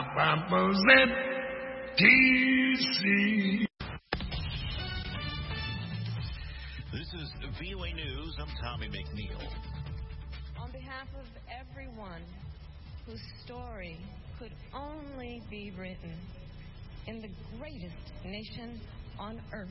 ZTC. This is VOA News. I'm Tommy McNeil. On behalf of everyone whose story could only be written in the greatest nation on earth,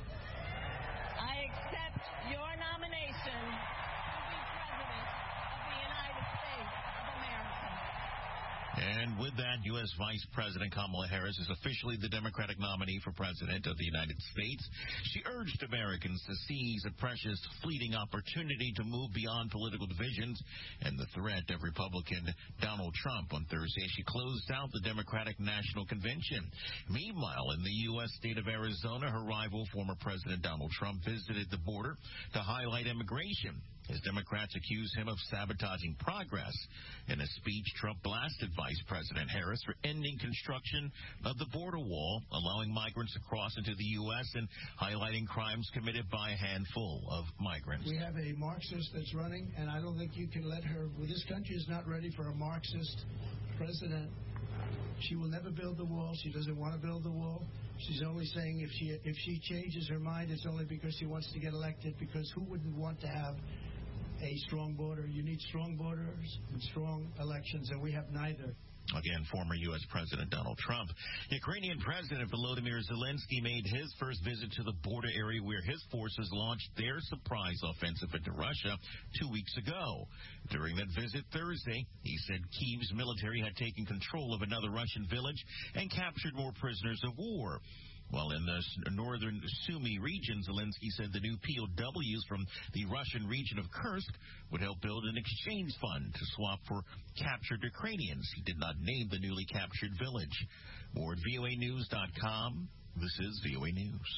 I accept your nomination to be President of the United States of America. And with that, U.S. Vice President Kamala Harris is officially the Democratic nominee for President of the United States. She urged Americans to seize a precious, fleeting opportunity to move beyond political divisions and the threat of Republican Donald Trump. On Thursday, she closed out the Democratic National Convention. Meanwhile, in the U.S. state of Arizona, her rival, former President Donald Trump, visited the border to highlight immigration, as Democrats accuse him of sabotaging progress. In a speech, Trump blasted Vice President Harris for ending construction of the border wall, allowing migrants to cross into the U.S. and highlighting crimes committed by a handful of migrants. We have a Marxist that's running, and I don't think you can let her. Well, this country is not ready for a Marxist president. She will never build the wall. She doesn't want to build the wall. She's only saying if she changes her mind, it's only because she wants to get elected, because who wouldn't want to have a strong border? You need strong borders and strong elections, and we have neither. Again, former U.S. President Donald Trump. Ukrainian President Volodymyr Zelensky made his first visit to the border area where his forces launched their surprise offensive into Russia 2 weeks ago. During that visit Thursday, he said Kyiv's military had taken control of another Russian village and captured more prisoners of war. While in the northern Sumy region, Zelensky said the new POWs from the Russian region of Kursk would help build an exchange fund to swap for captured Ukrainians. He did not name the newly captured village. More at voanews.com. This is VOA News.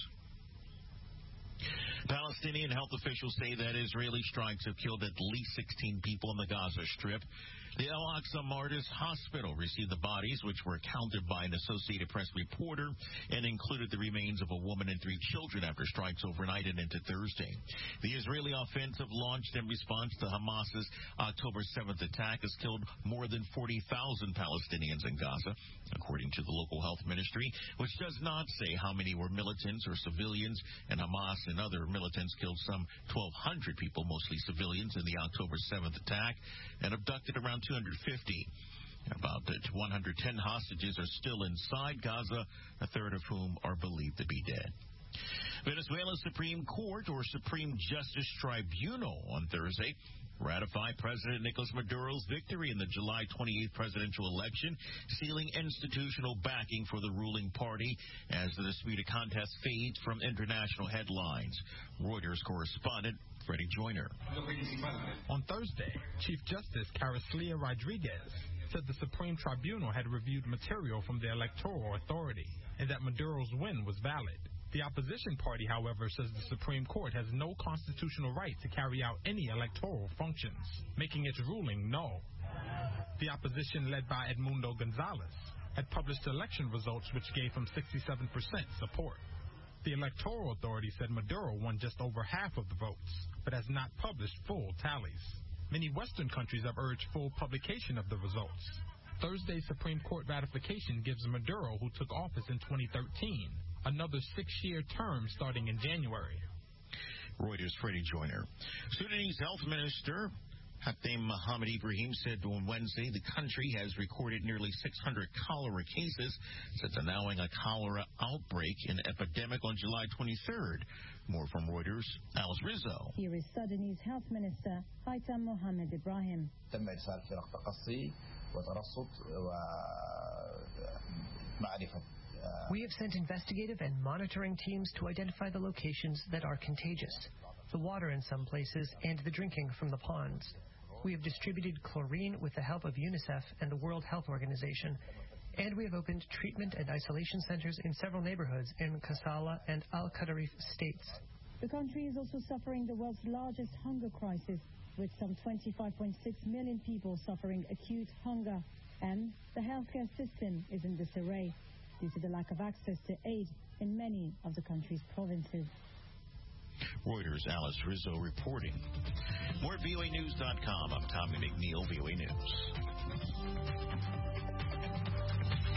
Palestinian health officials say that Israeli strikes have killed at least 16 people in the Gaza Strip. The Al-Aqsa Martyrs Hospital received the bodies, which were counted by an Associated Press reporter, and included the remains of a woman and 3 children after strikes overnight and into Thursday. The Israeli offensive launched in response to Hamas's October 7th attack has killed more than 40,000 Palestinians in Gaza, according to the local health ministry, which does not say how many were militants or civilians, and Hamas and other militants killed some 1,200 people, mostly civilians, in the October 7th attack, and abducted around 250. About 110 hostages are still inside Gaza, a third of whom are believed to be dead. Venezuela's Supreme Court, or Supreme Justice Tribunal, on Thursday ratified President Nicolas Maduro's victory in the July 28th presidential election, sealing institutional backing for the ruling party as the disputed contest fades from international headlines. Reuters correspondent Freddie Joyner. On Thursday, Chief Justice Carolina Rodriguez said the Supreme Tribunal had reviewed material from the Electoral Authority and that Maduro's win was valid. The opposition party, however, says the Supreme Court has no constitutional right to carry out any electoral functions, making its ruling null. The opposition, led by Edmundo Gonzalez, had published election results which gave him 67% support. The Electoral Authority said Maduro won just over half of the votes, but has not published full tallies. Many Western countries have urged full publication of the results. Thursday's Supreme Court ratification gives Maduro, who took office in 2013, another 6-year term starting in January. Reuters' Freddie Joyner. Sudanese Health Minister Hatem Mohamed Ibrahim said on Wednesday the country has recorded nearly 600 cholera cases since announcing a cholera outbreak and epidemic on July 23rd. More from Reuters' Alice Rizzo. Here is Sudanese Health Minister Hatem Mohamed Ibrahim. We have sent investigative and monitoring teams to identify the locations that are contagious, the water in some places, and the drinking from the ponds. We have distributed chlorine with the help of UNICEF and the World Health Organization, and we have opened treatment and isolation centers in several neighborhoods in Kassala and Al-Qadarif states. The country is also suffering the world's largest hunger crisis, with some 25.6 million people suffering acute hunger, and the healthcare system is in disarray due to the lack of access to aid in many of the country's provinces. Reuters' Alice Rizzo reporting. More at voanews.com. I'm Tommy McNeil, VOA News.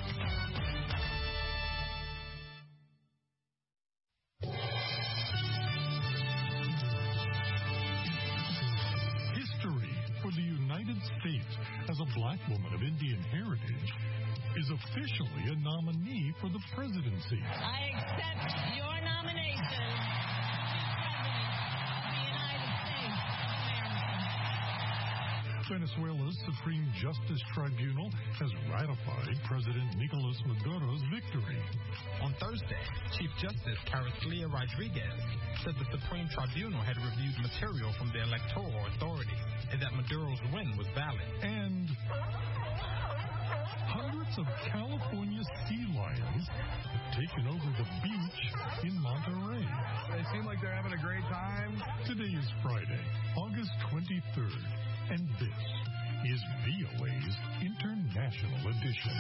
States, as a black woman of Indian heritage, is officially a nominee for the presidency. I accept your nomination to be President of the United States of America. Venezuela's Supreme Justice Tribunal has ratified President Nicolas Maduro's victory. On Thursday, Chief Justice Carolina Rodriguez said the Supreme Tribunal had reviewed material from the Electoral Authority and that Maduro's win was valid. And hundreds of California sea lions have taken over the beach in Monterey. They seem like they're having a great time. Today is Friday, August 23rd, and this is VOA's International Edition.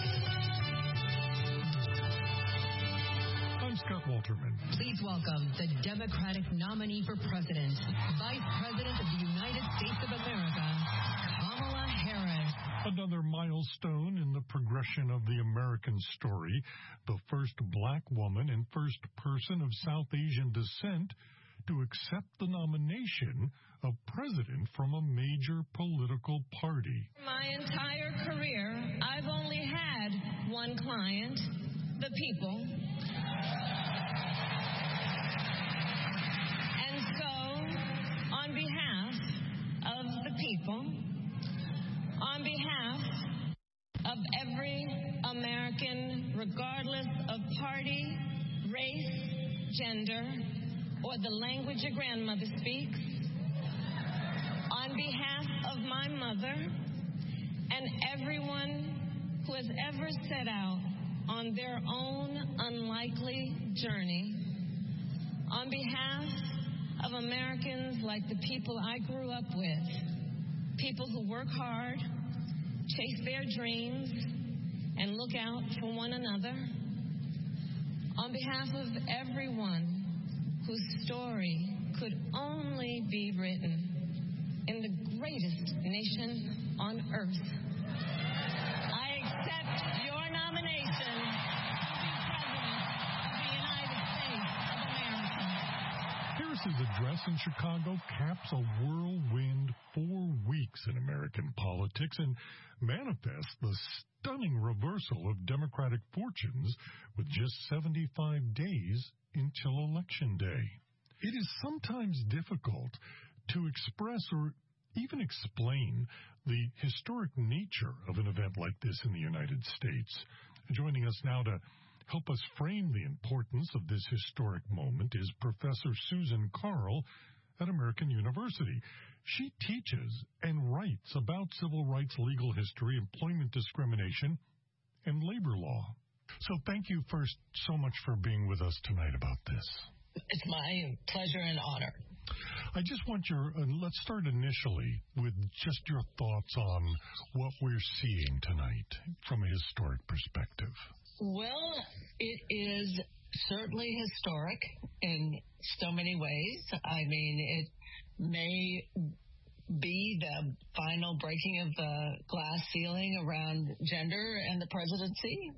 I'm Scott Walterman. Please welcome the Democratic nominee for president, Vice President of the United States of America, Kamala Harris. Another milestone in the progression of the American story, the first black woman and first person of South Asian descent to accept the nomination of president from a major political party. My entire career, I've only had one client, the people. And so, on behalf of the people, on behalf of every American, regardless of party, race, gender, or the language your grandmother speaks, on behalf of my mother and everyone who has ever set out on their own unlikely journey, on behalf of Americans like the people I grew up with, people who work hard, chase their dreams, and look out for one another, on behalf of everyone whose story could only be written in the greatest nation on earth, I accept your nomination to be President of the United States of America. Harris's address in Chicago caps a whirlwind 4 weeks in American politics and manifests the stunning reversal of Democratic fortunes with just 75 days until Election Day. It is sometimes difficult to express or even explain the historic nature of an event like this in the United States. Joining us now to help us frame the importance of this historic moment is Professor Susan Carl at American University. She teaches and writes about civil rights, legal history, employment discrimination, and labor law. So thank you first so much for being with us tonight about this. It's my pleasure and honor. I just want let's start initially with just your thoughts on what we're seeing tonight from a historic perspective. Well, it is certainly historic in so many ways. I mean, it may be the final breaking of the glass ceiling around gender and the presidency.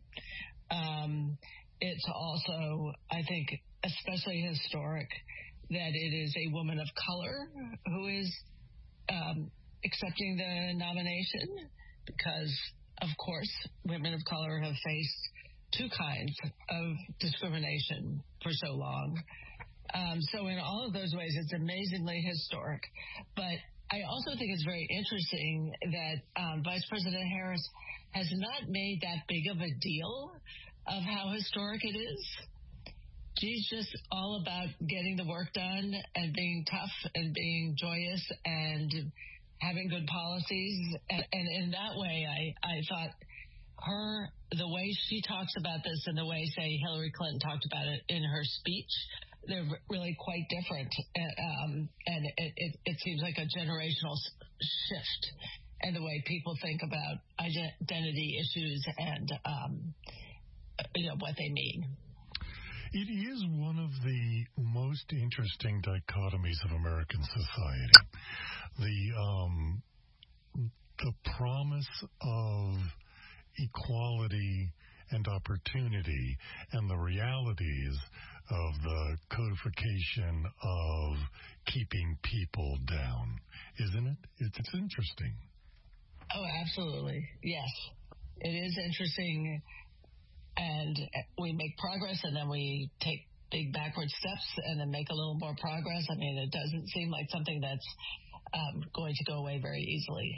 It's also, I think, especially historic that it is a woman of color who is accepting the nomination because, of course, women of color have faced two kinds of discrimination for so long. So in all of those ways, it's amazingly historic. But I also think it's very interesting that Vice President Harris has not made that big of a deal of how historic it is. She's just all about getting the work done and being tough and being joyous and having good policies. And in that way, I thought the way she talks about this and the way, say, Hillary Clinton talked about it in her speech, they're really quite different. And it seems like a generational shift in the way people think about identity issues and, what they mean. It is one of the most interesting dichotomies of American society. The promise of equality and opportunity and the realities of the codification of keeping people down, isn't it? It's interesting. Oh, absolutely. Yes. It is interesting, and we make progress, and then we take big backward steps and then make a little more progress. I mean, it doesn't seem like something that's going to go away very easily.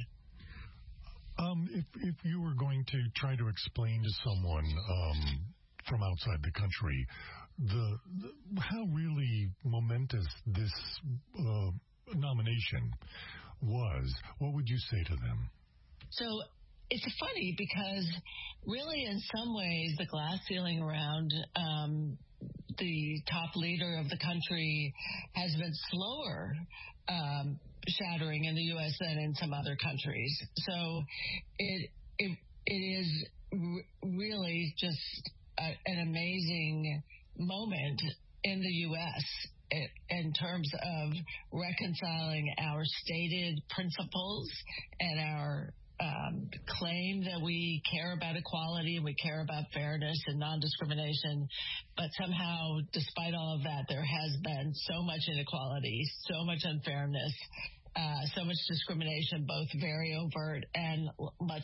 If you were going to try to explain to someone from outside the country how really momentous this nomination was, what would you say to them? So it's funny because really in some ways the glass ceiling around the top leader of the country has been slower shattering in the U.S. than in some other countries. So it is really just an amazing moment in the U.S. in terms of reconciling our stated principles and our claim that we care about equality and we care about fairness and non-discrimination, but somehow, despite all of that, there has been so much inequality, so much unfairness, so much discrimination, both very overt and much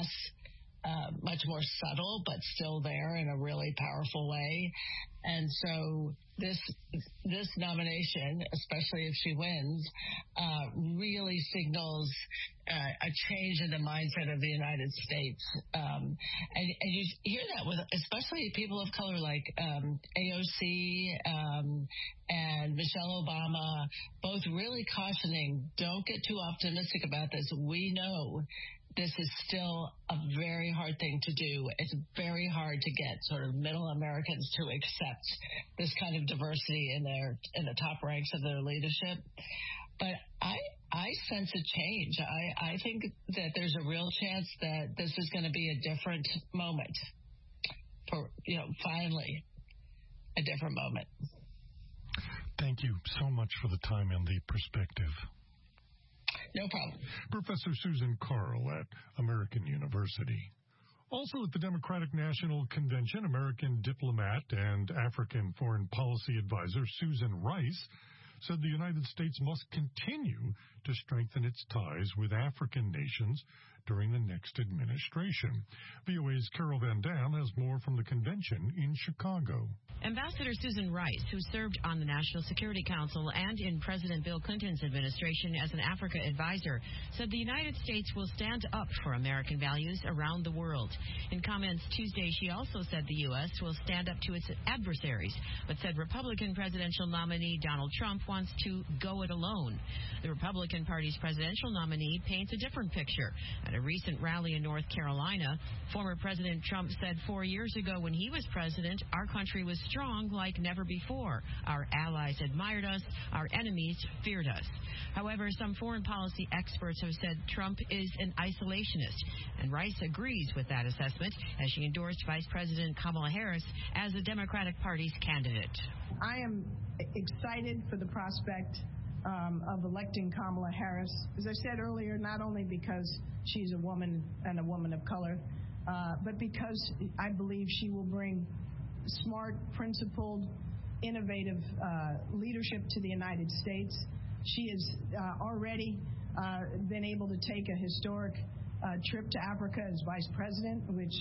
more subtle, but still there in a really powerful way. And so this nomination, especially if she wins, really signals a change in the mindset of the United States. And you hear that with especially people of color like AOC and Michelle Obama, both really cautioning, don't get too optimistic about this. We know this is still a very hard thing to do. It's very hard to get sort of middle Americans to accept this kind of diversity in the top ranks of their leadership. But I sense a change. I think that there's a real chance that this is going to be a different moment. For finally, a different moment. Thank you so much for the time and the perspective. No problem. Professor Susan Carl at American University. Also at the Democratic National Convention, American diplomat and African foreign policy advisor Susan Rice said the United States must continue to strengthen its ties with African nations during the next administration. VOA's Carol Van Dam has more from the convention in Chicago. Ambassador Susan Rice, who served on the National Security Council and in President Bill Clinton's administration as an Africa advisor, said the United States will stand up for American values around the world. In comments Tuesday, she also said the U.S. will stand up to its adversaries, but said Republican presidential nominee Donald Trump wants to go it alone. The Republican Party's presidential nominee paints a different picture. At a recent rally in North Carolina, former President Trump said 4 years ago when he was president, our country was strong like never before. Our allies admired us. Our enemies feared us. However, some foreign policy experts have said Trump is an isolationist, and Rice agrees with that assessment as she endorsed Vice President Kamala Harris as the Democratic Party's candidate. I am excited for the prospect of electing Kamala Harris. As I said earlier, not only because she's a woman and a woman of color, but because I believe she will bring smart, principled, innovative leadership to the United States. She has already been able to take a historic trip to Africa as vice president, which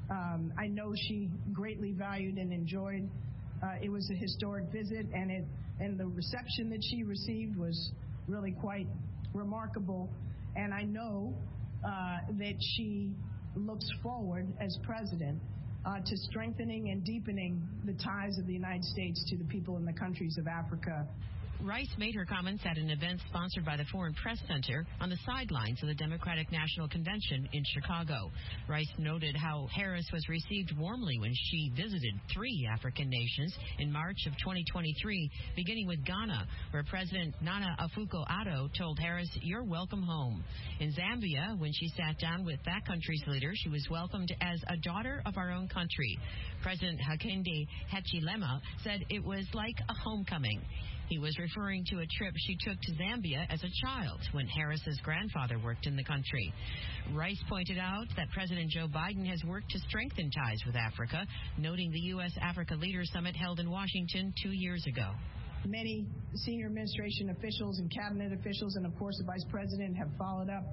I know she greatly valued and enjoyed. It was a historic visit, and the reception that she received was really quite remarkable. And I know that she looks forward as president to strengthening and deepening the ties of the United States to the people in the countries of Africa. Rice made her comments at an event sponsored by the Foreign Press Center on the sidelines of the Democratic National Convention in Chicago. Rice noted how Harris was received warmly when she visited 3 African nations in March of 2023, beginning with Ghana, where President Nana Akufo-Addo told Harris, "You're welcome home." In Zambia, when she sat down with that country's leader, she was welcomed as a daughter of our own country. President Hakainde Hichilema said it was like a homecoming. He was referring to a trip she took to Zambia as a child when Harris's grandfather worked in the country. Rice pointed out that President Joe Biden has worked to strengthen ties with Africa, noting the U.S.-Africa Leaders Summit held in Washington 2 years ago. Many senior administration officials and cabinet officials and, of course, the vice president have followed up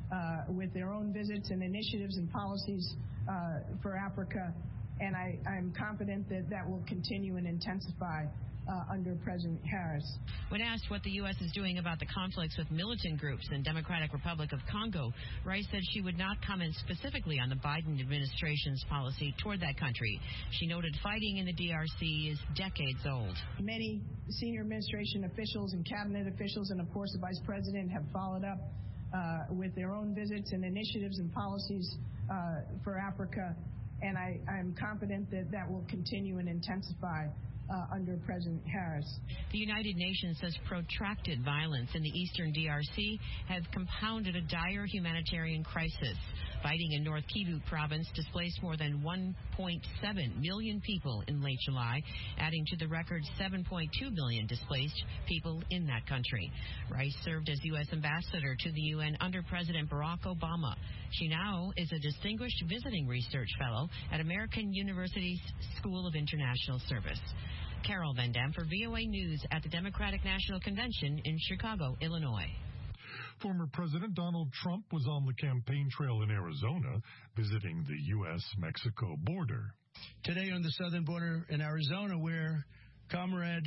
with their own visits and initiatives and policies for Africa. And I'm confident that that will continue and intensify under President Harris. When asked what the U.S. is doing about the conflicts with militant groups in Democratic Republic of Congo, Rice said she would not comment specifically on the Biden administration's policy toward that country. She noted fighting in the DRC is decades old. Many senior administration officials and cabinet officials, and of course the Vice President, have followed up with their own visits and initiatives and policies for Africa. And I'm confident that that will continue and intensify under President Harris. The United Nations says protracted violence in the eastern DRC have compounded a dire humanitarian crisis. Fighting in North Kivu province displaced more than 1.7 million people in late July, adding to the record 7.2 million displaced people in that country. Rice served as U.S. ambassador to the UN under President Barack Obama. She now is a distinguished visiting research fellow at American University's School of International Service. Carol Van Dam for VOA News at the Democratic National Convention in Chicago, Illinois. Former President Donald Trump was on the campaign trail in Arizona, visiting the U.S.-Mexico border. Today on the southern border in Arizona, where Comrade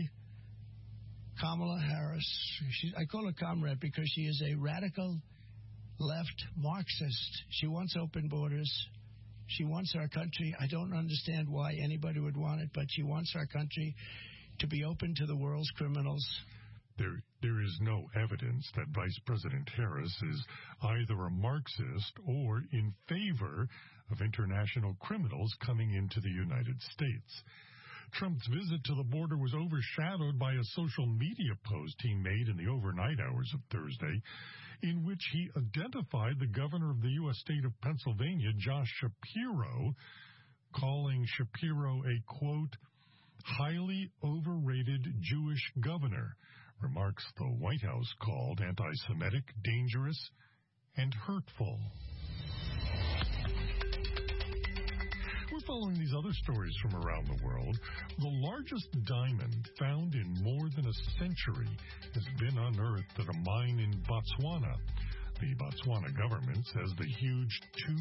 Kamala Harris, I call her Comrade because she is a radical left Marxist. She wants open borders. She wants our country. I don't understand why anybody would want it, but she wants our country to be open to the world's criminals. There is no evidence that Vice President Harris is either a Marxist or in favor of international criminals coming into the United States. Trump's visit to the border was overshadowed by a social media post he made in the overnight hours of Thursday, in which he identified the governor of the U.S. state of Pennsylvania, Josh Shapiro, calling Shapiro a, quote, highly overrated Jewish governor, remarks the White House called anti-Semitic, dangerous, and hurtful. We're following these other stories from around the world. The largest diamond found in more than a century has been unearthed at a mine in Botswana. The Botswana government says the huge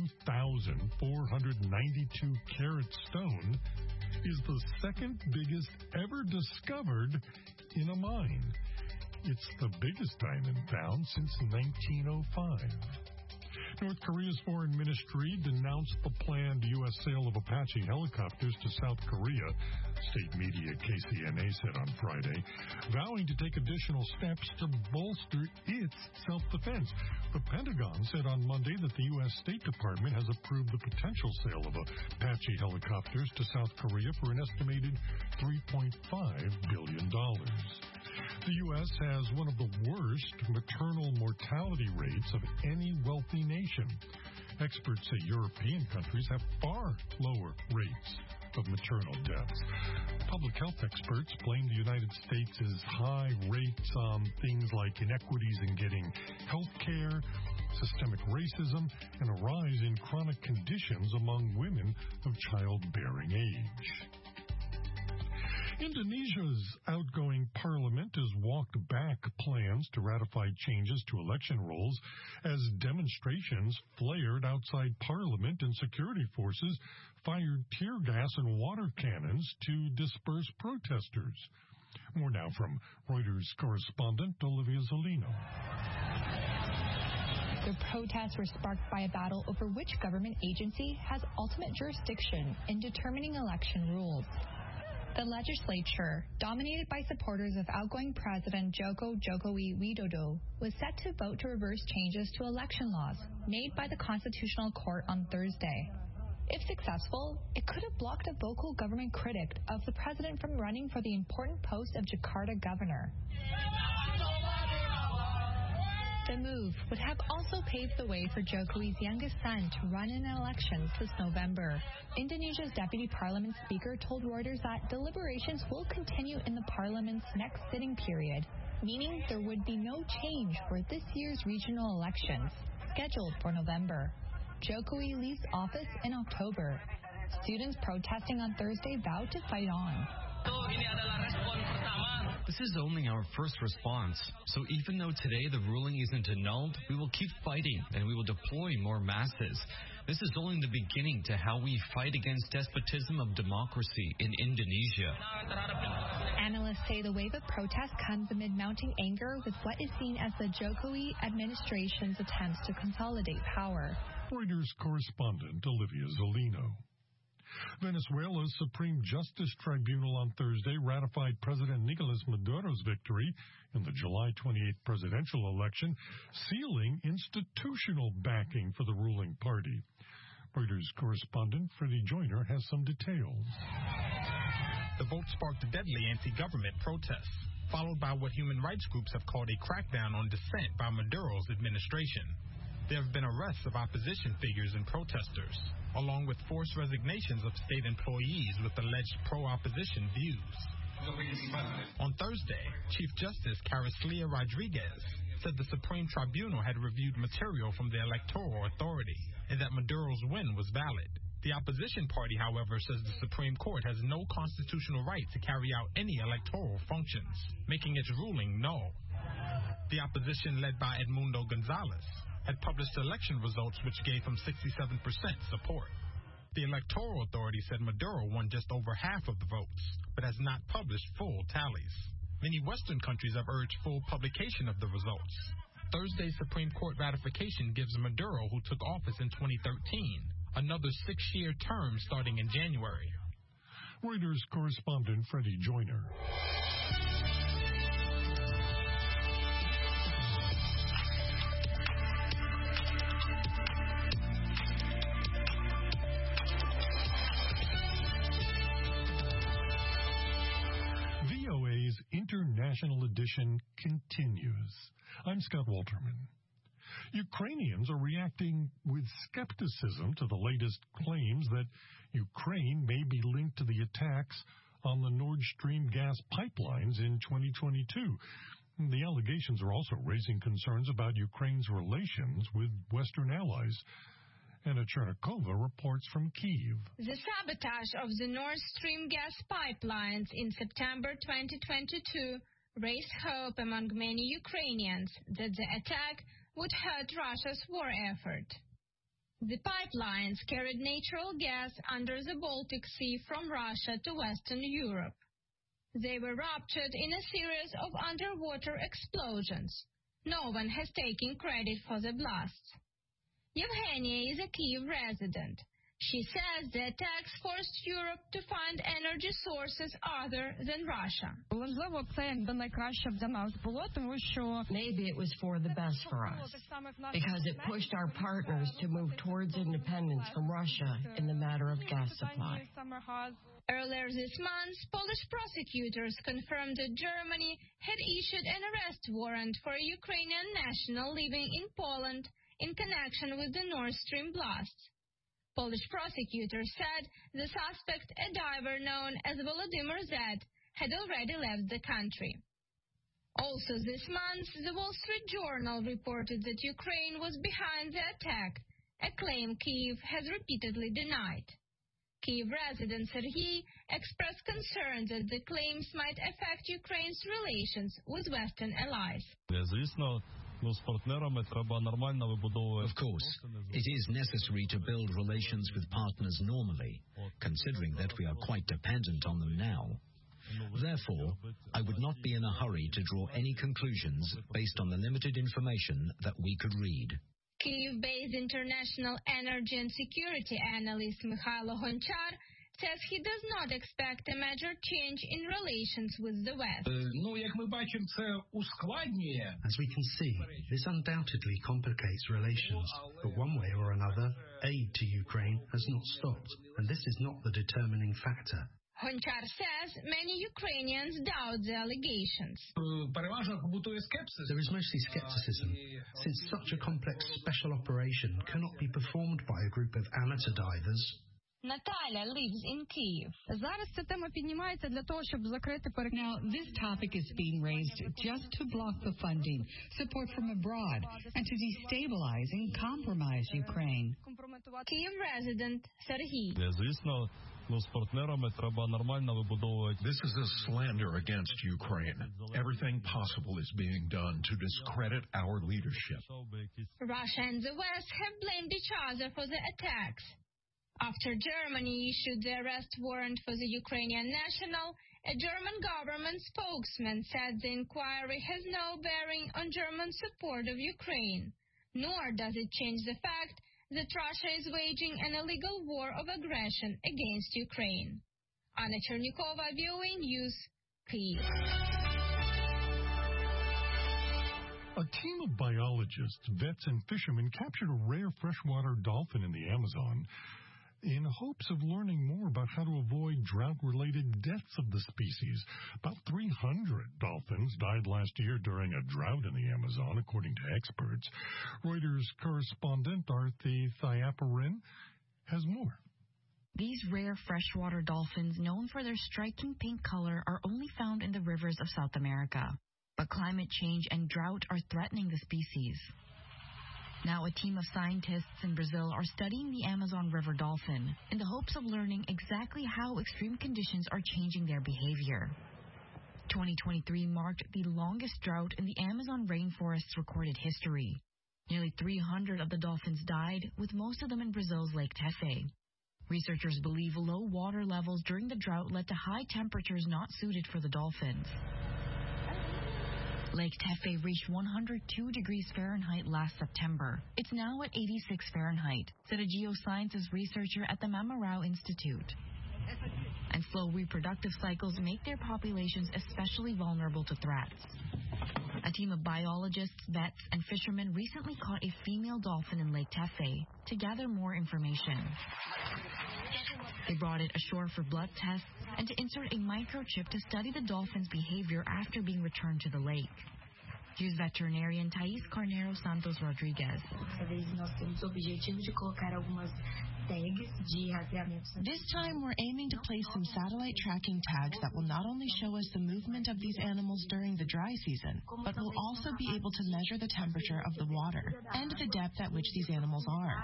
2,492-carat stone is the second biggest ever discovered in a mine. It's the biggest diamond found since 1905. North Korea's foreign ministry denounced the planned U.S. sale of Apache helicopters to South Korea, state media KCNA said on Friday, vowing to take additional steps to bolster its self-defense. The Pentagon said on Monday that the U.S. State Department has approved the potential sale of Apache helicopters to South Korea for an estimated $3.5 billion. The U.S. has one of the worst maternal mortality rates of any wealthy nation. Experts say European countries have far lower rates of maternal deaths. Public health experts blame the United States' high rates on things like inequities in getting health care, systemic racism, and a rise in chronic conditions among women of childbearing age. Indonesia's outgoing parliament has walked back plans to ratify changes to election rules as demonstrations flared outside parliament and security forces fired tear gas and water cannons to disperse protesters. More now from Reuters correspondent Olivia Zolino. The protests were sparked by a battle over which government agency has ultimate jurisdiction in determining election rules. The legislature, dominated by supporters of outgoing President Joko Widodo, was set to vote to reverse changes to election laws made by the Constitutional Court on Thursday. If successful, it could have blocked a vocal government critic of the president from running for the important post of Jakarta governor. The move would have also paved the way for Jokowi's youngest son to run in elections this November. Indonesia's deputy parliament speaker told Reuters that deliberations will continue in the parliament's next sitting period, meaning there would be no change for this year's regional elections, scheduled for November. Jokowi leaves office in October. Students protesting on Thursday vowed to fight on. The This is only our first response. So even though today the ruling isn't annulled, we will keep fighting and we will deploy more masses. This is only the beginning to how we fight against despotism of democracy in Indonesia. Analysts say the wave of protest comes amid mounting anger with what is seen as the Jokowi administration's attempts to consolidate power. Reuters correspondent Olivia Zolino. Venezuela's Supreme Justice Tribunal on Thursday ratified President Nicolas Maduro's victory in the July 28th presidential election, sealing institutional backing for the ruling party. Reuters correspondent Freddie Joyner has some details. The vote sparked deadly anti-government protests, followed by what human rights groups have called a crackdown on dissent by Maduro's administration. There have been arrests of opposition figures and protesters, along with forced resignations of state employees with alleged pro-opposition views. On Thursday, Chief Justice Carolina Rodriguez said the Supreme Tribunal had reviewed material from the Electoral Authority and that Maduro's win was valid. The opposition party, however, says the Supreme Court has no constitutional right to carry out any electoral functions, making its ruling null. The opposition, led by Edmundo Gonzalez, had published election results which gave him 67% support. The Electoral Authority said Maduro won just over half of the votes, but has not published full tallies. Many Western countries have urged full publication of the results. Thursday's Supreme Court ratification gives Maduro, who took office in 2013, another 6-year term starting in January. Reuters correspondent Freddie Joyner. VOA's International Edition continues. I'm Scott Walterman. Ukrainians are reacting with skepticism to the latest claims that Ukraine may be linked to the attacks on the Nord Stream gas pipelines in 2022. The allegations are also raising concerns about Ukraine's relations with Western allies. Anna Chernikova reports from Kyiv. The sabotage of the Nord Stream gas pipelines in September 2022 raised hope among many Ukrainians that the attack would hurt Russia's war effort. The pipelines carried natural gas under the Baltic Sea from Russia to Western Europe. They were ruptured in a series of underwater explosions. No one has taken credit for the blasts. Yevgenia is a Kyiv resident. She says the attacks forced Europe to find energy sources other than Russia. Maybe it was for the best for us, because it pushed our partners to move towards independence from Russia in the matter of gas supply. Earlier this month, Polish prosecutors confirmed that Germany had issued an arrest warrant for a Ukrainian national living in Poland in connection with the Nord Stream blasts. Polish prosecutors said the suspect, a diver known as Volodymyr Z, had already left the country. Also this month, the Wall Street Journal reported that Ukraine was behind the attack, a claim Kyiv has repeatedly denied. Kyiv resident Serhiy expressed concern that the claims might affect Ukraine's relations with Western allies. Of course, it is necessary to build relations with partners normally, considering that we are quite dependent on them now. Therefore, I would not be in a hurry to draw any conclusions based on the limited information that we could read. Kyiv-based international energy and security analyst Mikhailo Gonchar says he does not expect a major change in relations with the West. As we can see, this undoubtedly complicates relations, but one way or another, aid to Ukraine has not stopped, and this is not the determining factor. Gonchar says many Ukrainians doubt the allegations. There is mostly skepticism, since such a complex special operation cannot be performed by a group of amateur divers. Natalia lives in Kyiv. Now, this topic is being raised just to block the funding, support from abroad, and to destabilize and compromise Ukraine. Kyiv resident Serhiy. This is a slander against Ukraine. Everything possible is being done to discredit our leadership. Russia and the West have blamed each other for the attacks. After Germany issued the arrest warrant for the Ukrainian national, a German government spokesman said the inquiry has no bearing on German support of Ukraine, nor does it change the fact that Russia is waging an illegal war of aggression against Ukraine. Anna Chernikova, VOA News, Kyiv. A team of biologists, vets, and fishermen captured a rare freshwater dolphin in the Amazon in hopes of learning more about how to avoid drought-related deaths of the species. About 300 dolphins died last year during a drought in the Amazon, according to experts. Reuters correspondent Arthi Thayaparan has more. These rare freshwater dolphins, known for their striking pink color, are only found in the rivers of South America. But climate change and drought are threatening the species. Now a team of scientists in Brazil are studying the Amazon River dolphin in the hopes of learning exactly how extreme conditions are changing their behavior. 2023 marked the longest drought in the Amazon rainforest's recorded history. Nearly 300 of the dolphins died, with most of them in Brazil's Lake Tefé. Researchers believe low water levels during the drought led to high temperatures not suited for the dolphins. Lake Tefé reached 102 degrees Fahrenheit last September. It's now at 86 Fahrenheit, said a geosciences researcher at the Mamarao Institute. And slow reproductive cycles make their populations especially vulnerable to threats. A team of biologists, vets, and fishermen recently caught a female dolphin in Lake Tefé to gather more information. They brought it ashore for blood tests and to insert a microchip to study the dolphin's behavior after being returned to the lake. Here's veterinarian Thais Carneiro Santos Rodriguez. This time we're aiming to place some satellite tracking tags that will not only show us the movement of these animals during the dry season, but will also be able to measure the temperature of the water and the depth at which these animals are.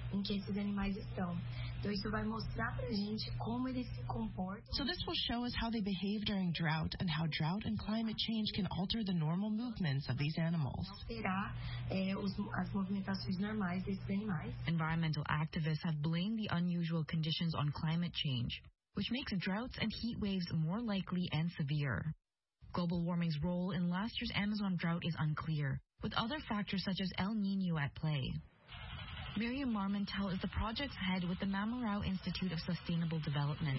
So this will show us how they behave during drought and how drought and climate change can alter the normal movements of these animals. Environmental activists have blamed the unusual conditions on climate change, which makes droughts and heat waves more likely and severe. Global warming's role in last year's Amazon drought is unclear, with other factors such as El Niño at play. Miriam Marmontel is the project's head with the Mamarao Institute of Sustainable Development.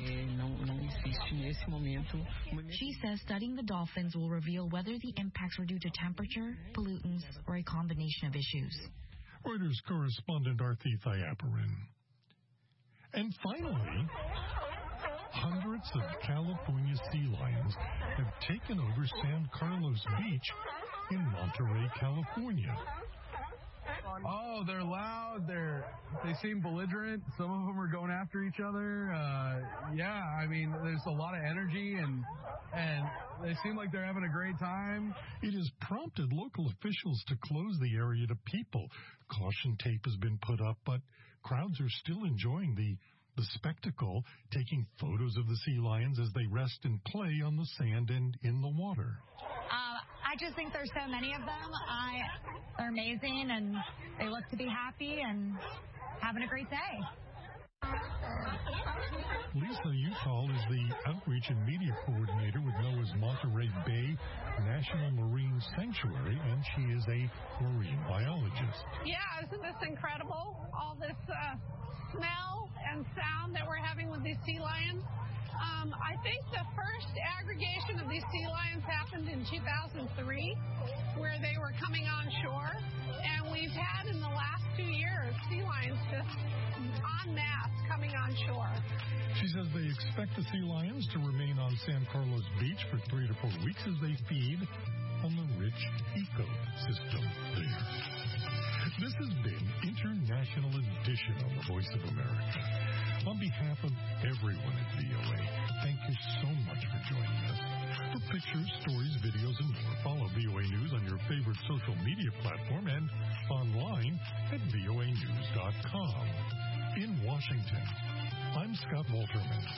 She says studying the dolphins will reveal whether the impacts were due to temperature, pollutants, or a combination of issues. Reuters correspondent Arthi Thayaparan. And finally, hundreds of California sea lions have taken over San Carlos Beach in Monterey, California. Oh, they're loud. They seem belligerent. Some of them are going after each other. Yeah, I mean, there's a lot of energy, and they seem like they're having a great time. It has prompted local officials to close the area to people. Caution tape has been put up, but crowds are still enjoying the spectacle, taking photos of the sea lions as they rest and play on the sand and in the water. I just think there's so many of them. They're amazing, and they look to be happy and having a great day. Lisa Utall is the Outreach and Media Coordinator with NOAA's Monterey Bay National Marine Sanctuary, and she is a marine biologist. Yeah, isn't this incredible? All this smell and sound that we're having with these sea lions. I think the first aggregation of these sea lions happened in 2003, where they were coming on shore, and we've had in the last 2 years sea lions just en masse coming on shore. She says they expect the sea lions to remain on San Carlos Beach for 3 to 4 weeks as they feed on the rich ecosystem there. This has been International Edition on the Voice of America. On behalf of everyone at VOA, thank you so much for joining us. For pictures, stories, videos, and more, follow VOA News on your favorite social media platform and online at voanews.com. In Washington, I'm Scott Walterman.